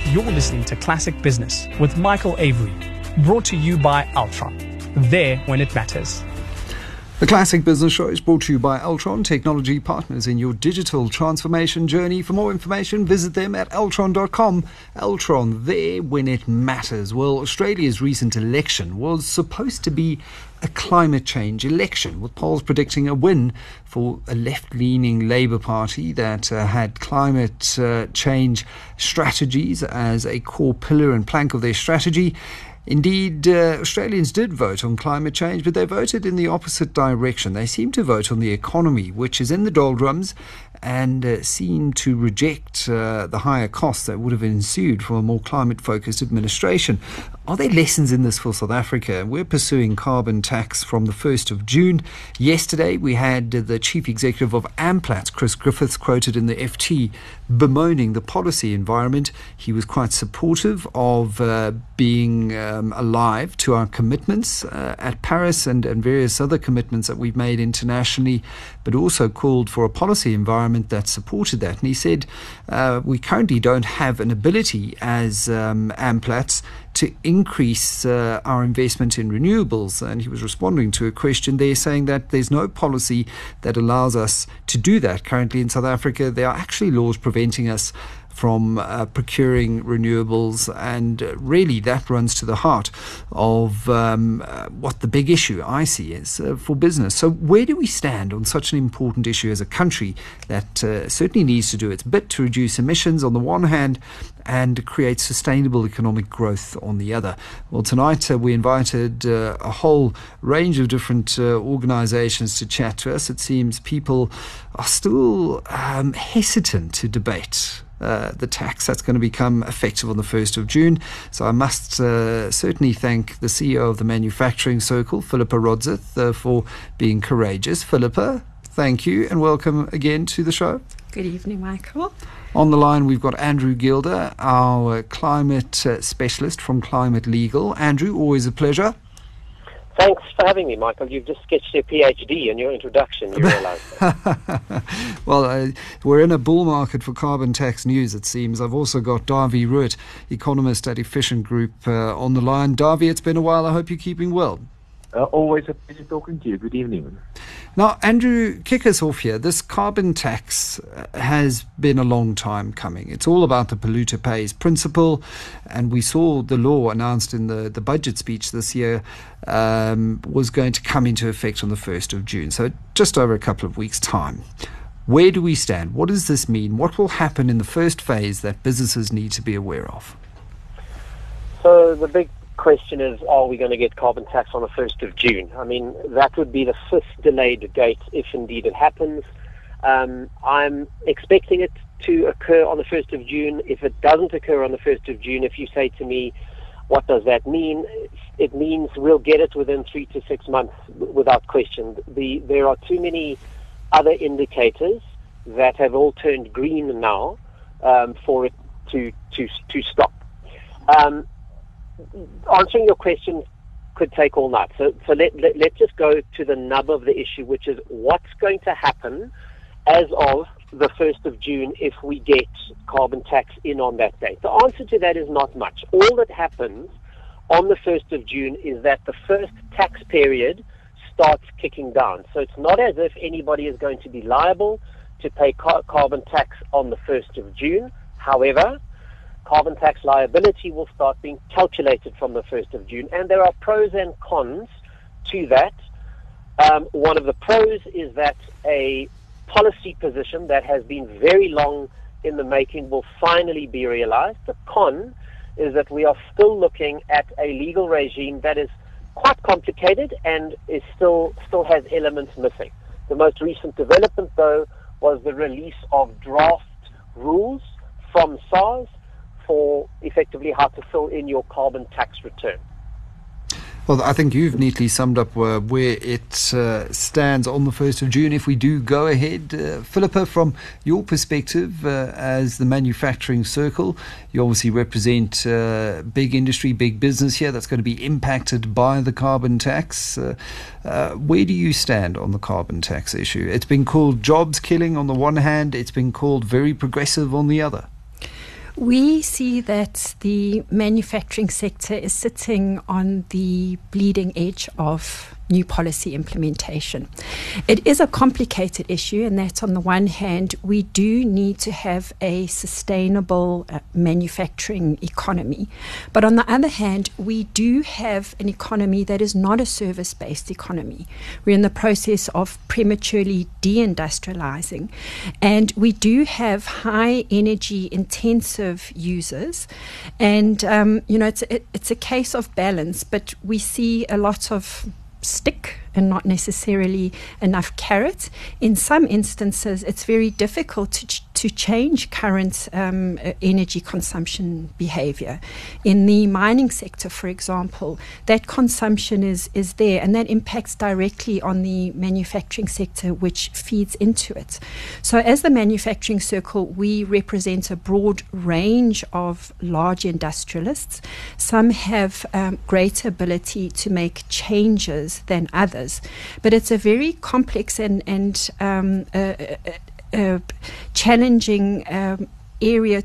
You're listening to Classic Business with Michael Avery, brought to you by Altron. There when it matters. The Classic Business Show is brought to you by Altron, technology partners in your digital transformation journey. For more information, visit them at altron.com. Altron, there when it matters. Well, Australia's recent election was supposed to be a climate change election, with polls predicting a win for a left-leaning Labour Party that had climate change strategies as a core pillar and plank of their strategy. Indeed, Australians did vote on climate change, but they voted in the opposite direction. They seem to vote on the economy, which is in the doldrums, and seem to reject the higher costs that would have ensued from a more climate-focused administration. Are there lessons in this for South Africa? We're pursuing carbon tax from the 1st of June. Yesterday, we had the chief executive of Amplats, Chris Griffiths, quoted in the FT bemoaning the policy environment. He was quite supportive of being alive to our commitments at Paris and various other commitments that we've made internationally, but also called for a policy environment that supported that. And he said, we currently don't have an ability as Amplats to increase our investment in renewables. And he was responding to a question there saying that there's no policy that allows us to do that. Currently in South Africa, there are actually laws preventing us from procuring renewables, and really that runs to the heart of what the big issue I see is for business. So where do we stand on such an important issue as a country that certainly needs to do its bit to reduce emissions on the one hand and create sustainable economic growth on the other? Well, tonight we invited a whole range of different organisations to chat to us. It seems people are still hesitant to debate the tax that's going to become effective on the 1st of June. So I must certainly thank the CEO of the Manufacturing Circle, Philippa Rodzith, for being courageous. Philippa, thank you and welcome again to the show. Good evening, Michael. On the line, we've got Andrew Gilder, our climate specialist from Climate Legal. Andrew, always a pleasure. Thanks for having me, Michael. You've just sketched your PhD in your introduction, you realise. Well, we're in a bull market for carbon tax news, it seems. I've also got Dawie Ruit, economist at Efficient Group, on the line. Dawie, it's been a while. I hope you're keeping well. Always a pleasure talking to you. Good evening. Now, Andrew, kick us off here. This carbon tax has been a long time coming. It's all about the polluter pays principle, and we saw the law announced in the budget speech this year was going to come into effect on the 1st of June, so just over a couple of weeks' time. Where do we stand? What does this mean? What will happen in the first phase that businesses need to be aware of? So the big question is, are we going to get carbon tax on the 1st of June? I mean, that would be the 5th delayed date if indeed it happens. I'm expecting it to occur on the 1st of June. If it doesn't occur on the 1st of June, if you say to me, what does that mean? It means we'll get it within 3 to 6 months without question. There are too many other indicators that have all turned green now for it to stop. Answering your question could take all night. So let's just go to the nub of the issue, which is what's going to happen as of the 1st of June if we get carbon tax in on that date. The answer to that is not much. All that happens on the 1st of June is that the first tax period starts kicking down. So it's not as if anybody is going to be liable to pay carbon tax on the 1st of June. However, carbon tax liability will start being calculated from the 1st of June, and there are pros and cons to that. One of the pros is that a policy position that has been very long in the making will finally be realized. The con is that we are still looking at a legal regime that is quite complicated and is still has elements missing. The most recent development, though, was the release of draft rules from SARS for effectively how to fill in your carbon tax return. Well, I think you've neatly summed up where it stands on the 1st of June if we do go ahead. Philippa, from your perspective as the Manufacturing Circle, you obviously represent big industry, big business here that's going to be impacted by the carbon tax. Where do you stand on the carbon tax issue? It's been called jobs killing on the one hand, it's been called very progressive on the other. We see that the manufacturing sector is sitting on the bleeding edge of new policy implementation. It is a complicated issue, and that on the one hand, we do need to have a sustainable manufacturing economy. But on the other hand, we do have an economy that is not a service-based economy. We're in the process of prematurely deindustrializing, and we do have high energy intensive users. And, it's a case of balance, but we see a lot of stick and not necessarily enough carrot. In some instances, it's very difficult to change current energy consumption behavior. In the mining sector, for example, that consumption is there, and that impacts directly on the manufacturing sector, which feeds into it. So as the manufacturing circle, we represent a broad range of large industrialists. Some have greater ability to make changes than others. But it's a very complex and challenging area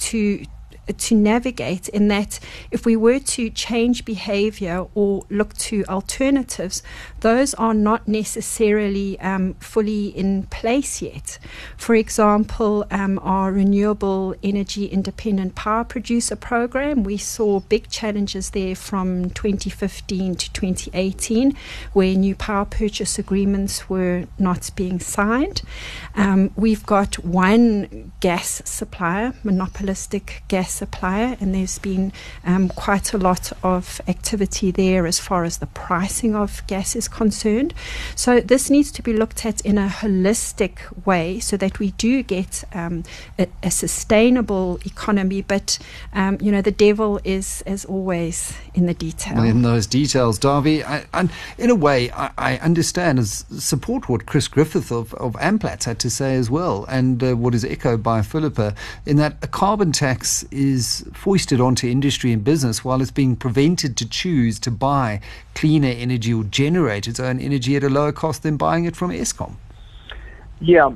to navigate, in that if we were to change behavior or look to alternatives, those are not necessarily fully in place yet. For example, our renewable energy independent power producer program, we saw big challenges there from 2015 to 2018, where new power purchase agreements were not being signed. We've got one gas supplier, monopolistic gas supplier, and there's been quite a lot of activity there as far as the pricing of gas is concerned. So this needs to be looked at in a holistic way so that we do get a sustainable economy. But the devil is, as always, in the detail. In those details, Davy. And in a way, I understand and support what Chris Griffith of Amplats had to say as well, and what is echoed by Philippa, in that a carbon tax is foisted onto industry and business while it's being prevented to choose to buy cleaner energy or generate its own energy at a lower cost than buying it from Eskom. Yeah,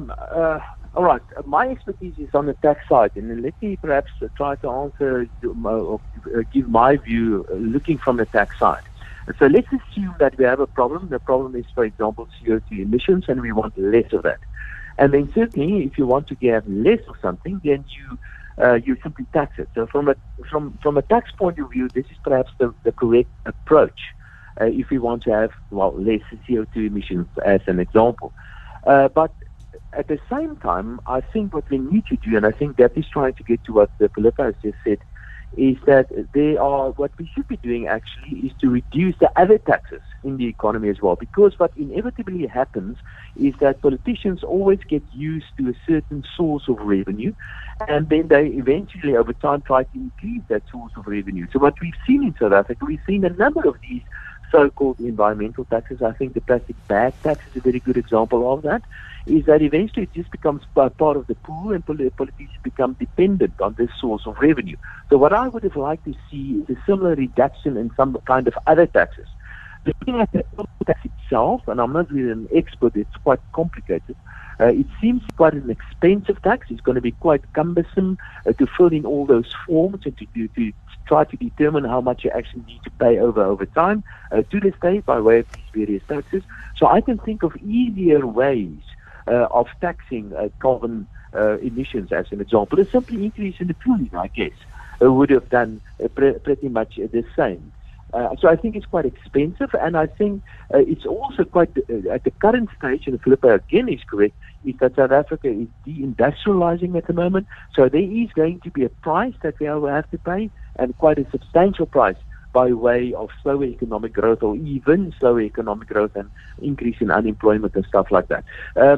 all right. My expertise is on the tax side, and let me perhaps try to answer or give my view looking from the tax side. So let's assume that we have a problem. The problem is, for example, CO2 emissions, and we want less of that. And then certainly, if you want to have less of something, then you simply tax it. So from a tax point of view, this is perhaps the correct approach if we want to have less CO2 emissions, as an example. But at the same time, I think what we need to do, and I think that is trying to get to what Philippa has just said, is that what we should be doing actually is to reduce the other taxes in the economy as well. Because what inevitably happens is that politicians always get used to a certain source of revenue, and then they eventually over time try to increase that source of revenue. So what we've seen in South Africa, we've seen a number of these so-called environmental taxes. I think the plastic bag tax is a very good example of that, is that eventually it just becomes part of the pool, and politicians become dependent on this source of revenue. So what I would have liked to see is a similar reduction in some kind of other taxes. Looking at the tax itself, and I'm not really an expert, it's quite complicated. It seems quite an expensive tax. It's going to be quite cumbersome to fill in all those forms and to try to determine how much you actually need to pay over time to the state by way of these various taxes. So I can think of easier ways of taxing carbon emissions, as an example. A simple increase in the pooling, I guess, would have done pretty much the same. So I think it's quite expensive, and I think it's also quite, at the current stage, and Philippa again is correct, is that South Africa is deindustrializing at the moment. So there is going to be a price that we will have to pay, and quite a substantial price by way of slower economic growth, or even slower economic growth and increase in unemployment and stuff like that.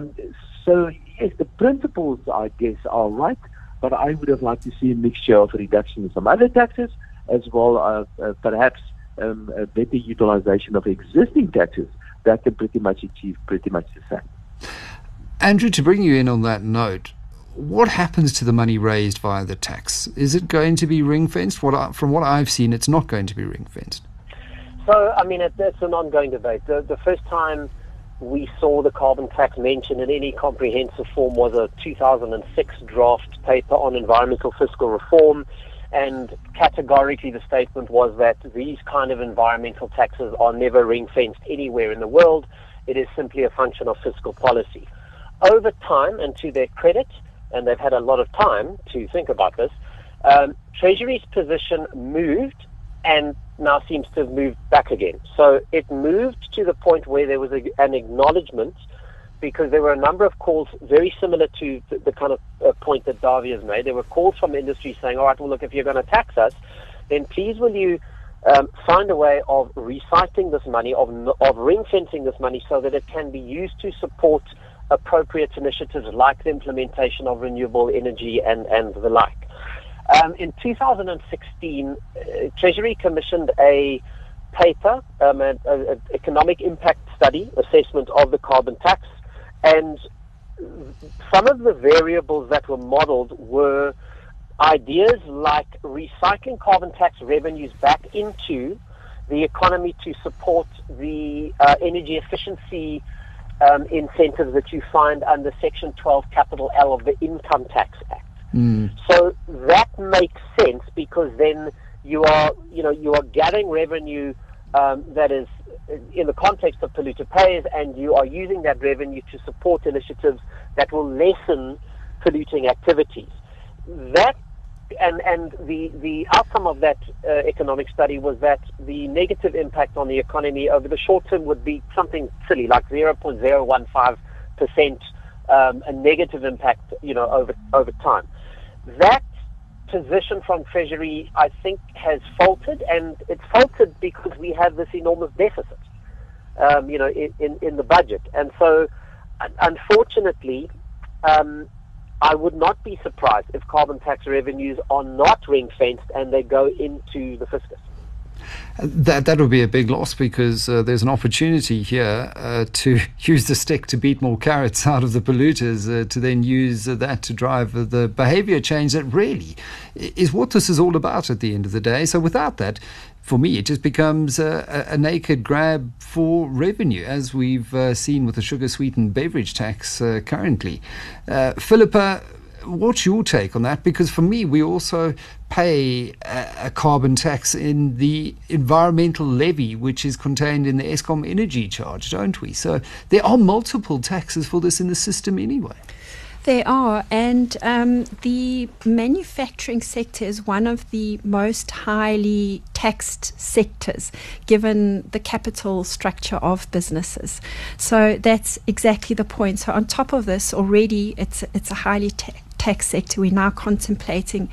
So yes, the principles, I guess, are right, but I would have liked to see a mixture of reduction in some other taxes, as well as perhaps a better utilization of existing taxes that can pretty much achieve pretty much the same. Andrew, to bring you in on that note, what happens to the money raised via the tax? Is it going to be ring-fenced? From what I've seen, it's not going to be ring-fenced. So, I mean, it's an ongoing debate. The first time we saw the carbon tax mentioned in any comprehensive form was a 2006 draft paper on environmental fiscal reform, and categorically the statement was that these kind of environmental taxes are never ring-fenced anywhere in the world. It is simply a function of fiscal policy. Over time, and to their credit, and they've had a lot of time to think about this, Treasury's position moved and now seems to have moved back again. So it moved to the point where there was an acknowledgement, because there were a number of calls very similar to the kind of point that Davy has made. There were calls from industry saying, all right, well, look, if you're going to tax us, then please will you find a way of recycling this money, of ring-fencing this money so that it can be used to support appropriate initiatives like the implementation of renewable energy and the like. In 2016, Treasury commissioned a paper, an economic impact study assessment of the carbon tax, and some of the variables that were modeled were ideas like recycling carbon tax revenues back into the economy to support the energy efficiency incentives that you find under Section 12 Capital L of the Income Tax Act. So that makes sense, because then you are gathering revenue that is in the context of polluter pays, and you are using that revenue to support initiatives that will lessen polluting activities. That and the outcome of that economic study was that the negative impact on the economy over the short term would be something silly like 0.015%, a negative impact, over time. That position from Treasury, I think, has faltered, and it's faltered because we have this enormous deficit, in the budget. And so, unfortunately, I would not be surprised if carbon tax revenues are not ring-fenced and they go into the fiscus. That would be a big loss, because there's an opportunity here to use the stick to beat more carrots out of the polluters, to then use that to drive the behaviour change that really is what this is all about at the end of the day. So without that, for me, it just becomes a naked grab for revenue, as we've seen with the sugar-sweetened beverage tax currently. Philippa, what's your take on that? Because for me, we also pay a carbon tax in the environmental levy, which is contained in the Eskom energy charge, don't we? So there are multiple taxes for this in the system anyway. There are, and the manufacturing sector is one of the most highly taxed sectors, given the capital structure of businesses. So that's exactly the point. So on top of this, already it's a highly tax sector. We're now contemplating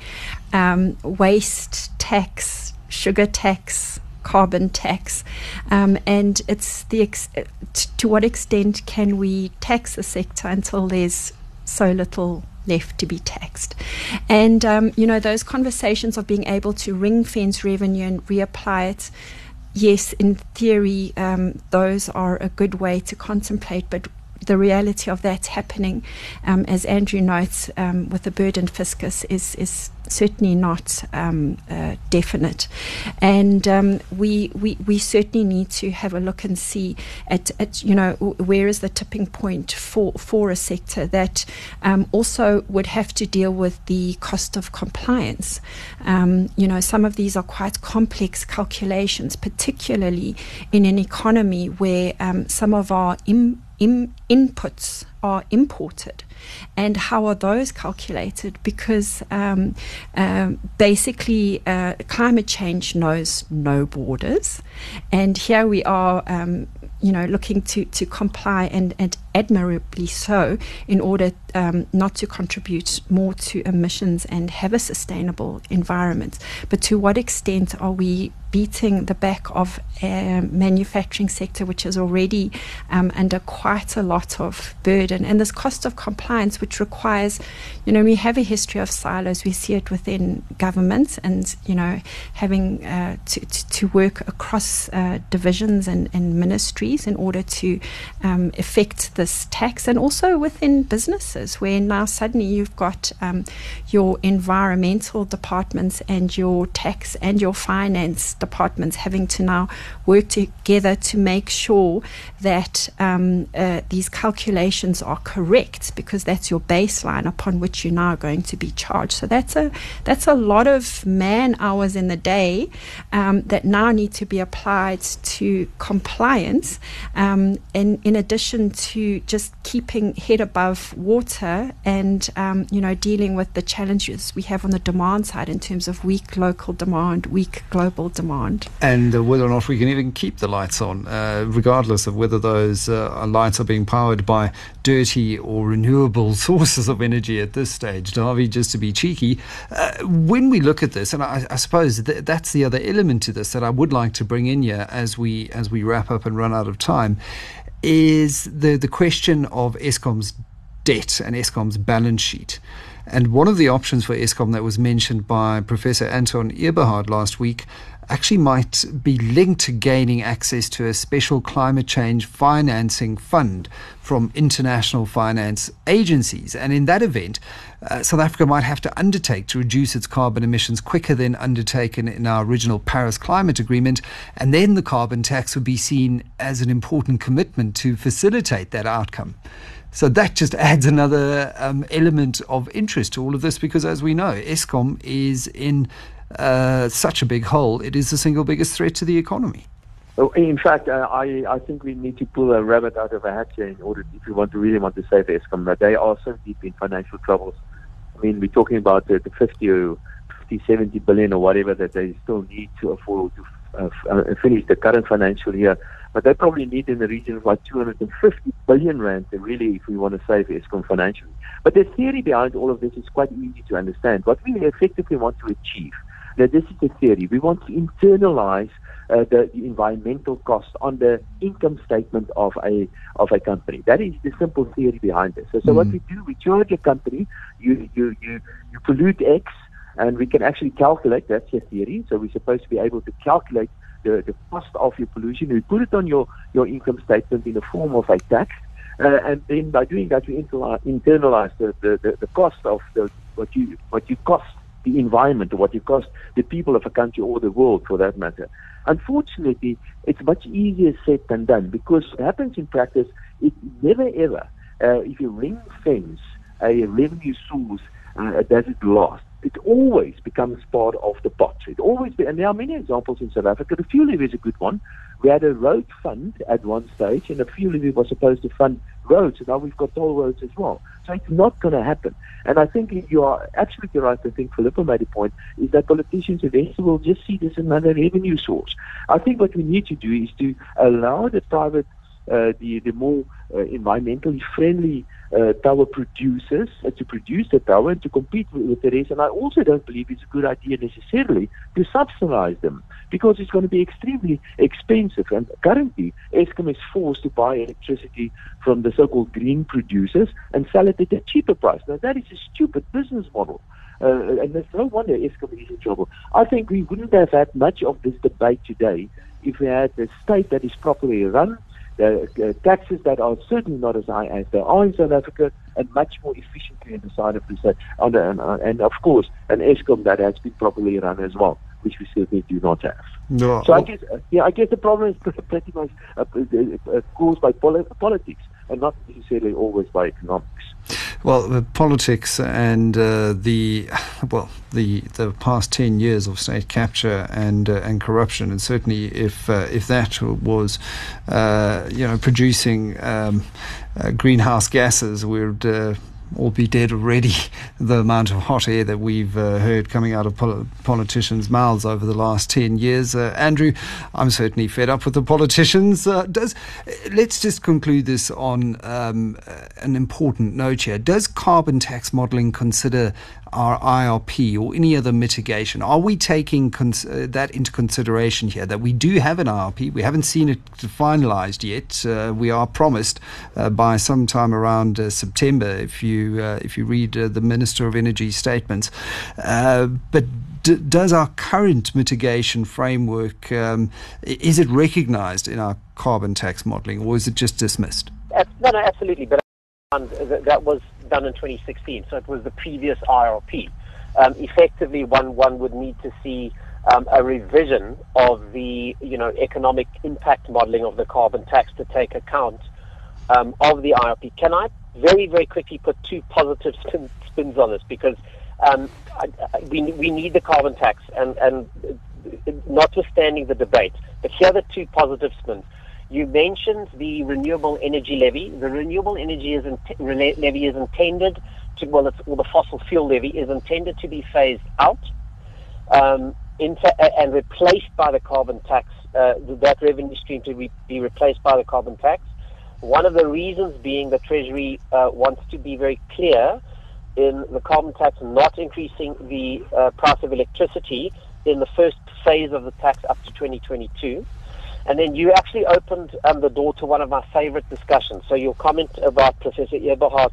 waste tax, sugar tax, carbon tax, and it's to what extent can we tax the sector until there's so little left to be taxed. And those conversations of being able to ring fence revenue and reapply it, yes, in theory, those are a good way to contemplate, but the reality of that's happening, as Andrew notes, with the burdened fiscus is certainly not definite. And we certainly need to have a look and see at where is the tipping point for a sector that also would have to deal with the cost of compliance. Some of these are quite complex calculations, particularly in an economy where some of our inputs are imported. And how are those calculated? Because basically climate change knows no borders, and here we are looking to comply, and admirably so, in order not to contribute more to emissions and have a sustainable environment. But to what extent are we beating the back of a manufacturing sector which is already under quite a lot of burden? And this cost of compliance, which requires, we have a history of silos. We see it within government, and having to work across divisions and ministries in order to effect this this tax, and also within businesses, where now suddenly you've got your environmental departments and your tax and your finance departments having to now work together to make sure that these calculations are correct, because that's your baseline upon which you're now going to be charged. So that's a lot of man hours in the day that now need to be applied to compliance, in addition to just keeping head above water and dealing with the challenges we have on the demand side in terms of weak local demand, weak global demand, and whether or not we can even keep the lights on, regardless of whether those lights are being powered by dirty or renewable sources of energy at this stage. Dawie, just to be cheeky, when we look at this, and I suppose that's the other element to this that I would like to bring in here as we wrap up and run out of time, is the question of Eskom's debt and Eskom's balance sheet. And one of the options for Eskom that was mentioned by Professor Anton Eberhard last week actually might be linked to gaining access to a special climate change financing fund from international finance agencies. And in that event, South Africa might have to undertake to reduce its carbon emissions quicker than undertaken in our original Paris Climate Agreement. And then the carbon tax would be seen as an important commitment to facilitate that outcome. So that just adds another element of interest to all of this, because as we know, Eskom is in such a big hole. It is the single biggest threat to the economy. In fact, I think we need to pull a rabbit out of a hat here in order, if we really want to save Eskom. That they are so deep in financial troubles. I mean, we're talking about the 50, 70 billion or whatever that they still need to afford to finish the current financial year. But they probably need in the region of like 250 billion rand to really, if we want to save Eskom financially. But the theory behind all of this is quite easy to understand. What we effectively want to achieve, now this is the theory, we want to internalize the environmental cost on the income statement of a company. That is the simple theory behind this. So what we do, we charge a company, you pollute X, and we can actually calculate, that's the theory. So we're supposed to be able to calculate the cost of your pollution. We put it on your income statement in the form of a tax, and then by doing that, we internalize the cost of what you cost the environment, or what you cost the people of a country or the world, for that matter. Unfortunately, it's much easier said than done, because what happens in practice, it never ever, if you ring fence a revenue source, does it last. It always becomes part of the pot. And there are many examples in South Africa. The fuel levy is a good one. We had a road fund at one stage, and the fuel levy was supposed to fund roads, and now we've got toll roads as well. So it's not going to happen. And I think you are absolutely right. I think Philippa made a point, is that politicians eventually will just see this as another revenue source. I think what we need to do is to allow the private, the more environmentally friendly tower producers to produce the tower and to compete with the rest. And I also don't believe it's a good idea necessarily to subsidize them, because it's going to be extremely expensive. And currently, Eskom is forced to buy electricity from the so-called green producers and sell it at a cheaper price. Now, that is a stupid business model. And there's no wonder Eskom is in trouble. I think we wouldn't have had much of this debate today if we had a state that is properly run, taxes that are certainly not as high as they are in South Africa, and much more efficiently in the side of the state. And of course, an Eskom that has been properly run as well, which we certainly do not have. No. So I guess the problem is pretty much caused by politics, and not necessarily always by economics. Well, politics and the past 10 years of state capture and corruption, and certainly if that was producing greenhouse gases, we'd all be dead already. The amount of hot air that we've heard coming out of politicians' mouths over the last 10 years. Andrew, I'm certainly fed up with the politicians. Let's just conclude this on an important note here. Does carbon tax modelling consider our IRP or any other mitigation? Are we taking that into consideration here, that we do have an IRP? We haven't seen it finalised yet. We are promised by sometime around September, if you read the Minister of Energy statements. But does our current mitigation framework, is it recognised in our carbon tax modelling, or is it just dismissed? No, absolutely. But that was done in 2016, so it was the previous IRP. Effectively, one would need to see a revision of the economic impact modelling of the carbon tax to take account of the IRP. Can I very, very quickly put two positive spins on this? Because we need the carbon tax, and notwithstanding the debate, but here are the two positive spins. You mentioned the renewable energy levy. The renewable energy levy is intended to, the fossil fuel levy is intended to be phased out and replaced by the carbon tax, that revenue stream to be replaced by the carbon tax. One of the reasons being the Treasury wants to be very clear in the carbon tax not increasing the price of electricity in the first phase of the tax up to 2022. And then you actually opened the door to one of my favorite discussions. So your comment about Professor Eberhardt's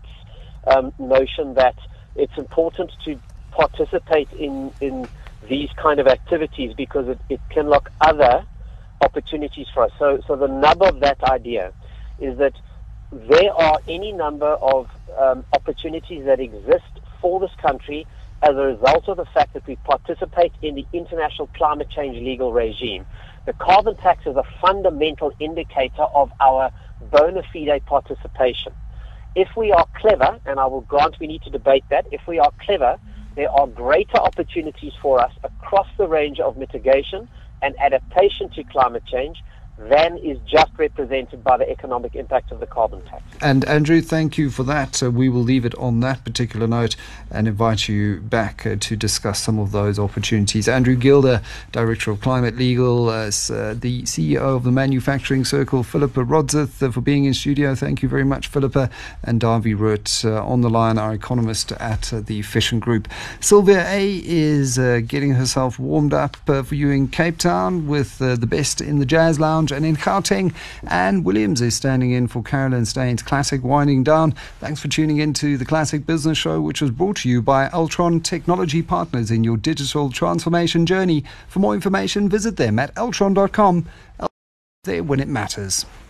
notion that it's important to participate in these kind of activities because it can lock other opportunities for us. So the nub of that idea is that there are any number of opportunities that exist for this country as a result of the fact that we participate in the international climate change legal regime. The carbon tax is a fundamental indicator of our bona fide participation. If we are clever, and I will grant we need to debate that, if we are clever, there are greater opportunities for us across the range of mitigation and adaptation to climate change than is just represented by the economic impact of the carbon tax. And Andrew, thank you for that. We will leave it on that particular note and invite you back to discuss some of those opportunities. Andrew Gilder, Director of Climate Legal, the CEO of the Manufacturing Circle, Philippa Rodzith, for being in studio. Thank you very much, Philippa. And Davy Root on the line, our economist at the Fission Group. Sylvia A is getting herself warmed up for you in Cape Town with the best in the Jazz Lounge. And in Gauteng, Anne Williams is standing in for Carolyn Staines. Classic winding down. Thanks for tuning in to the Classic Business Show, which was brought to you by Altron Technology Partners in your digital transformation journey. For more information, visit them at altron.com. There when it matters.